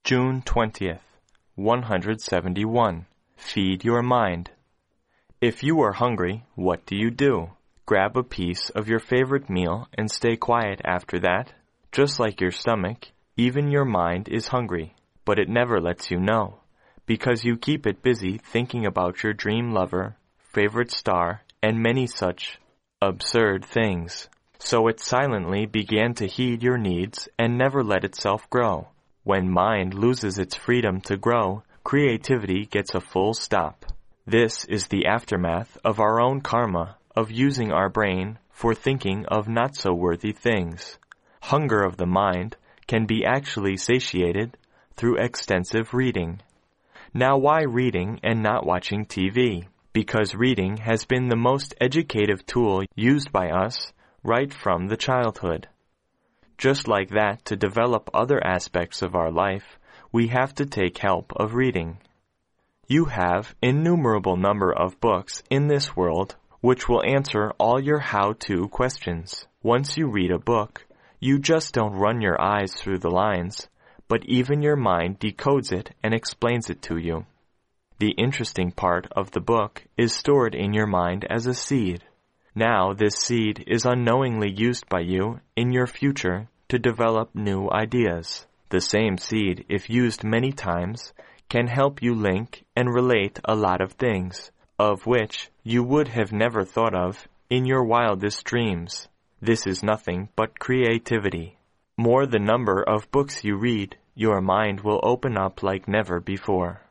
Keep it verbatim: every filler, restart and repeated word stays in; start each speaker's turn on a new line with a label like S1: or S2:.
S1: June twentieth, one hundred seventy-one. Feed your mind. If you are hungry, what do you do? Grab a piece of your favorite meal and stay quiet after that? Just like your stomach, even your mind is hungry, but it never lets you know, because you keep it busy thinking about your dream lover, favorite star, and many such absurd things. So it silently began to heed your needs and never let itself grow. When mind loses its freedom to grow, creativity gets a full stop. This is the aftermath of our own karma of using our brain for thinking of not-so-worthy things. Hunger of the mind can be actually satiated through extensive reading. Now, why reading and not watching T V? Because reading has been the most educative tool used by us right from the childhood. Just like that, to develop other aspects of our life, we have to take help of reading. You have innumerable number of books in this world which will answer all your how-to questions. Once you read a book, you just don't run your eyes through the lines, but even your mind decodes it and explains it to you. The interesting part of the book is stored in your mind as a seed. Now this seed is unknowingly used by you in your future to develop new ideas. The same seed, if used many times, can help you link and relate a lot of things, of which you would have never thought of in your wildest dreams. This is nothing but creativity. More the number of books you read, your mind will open up like never before.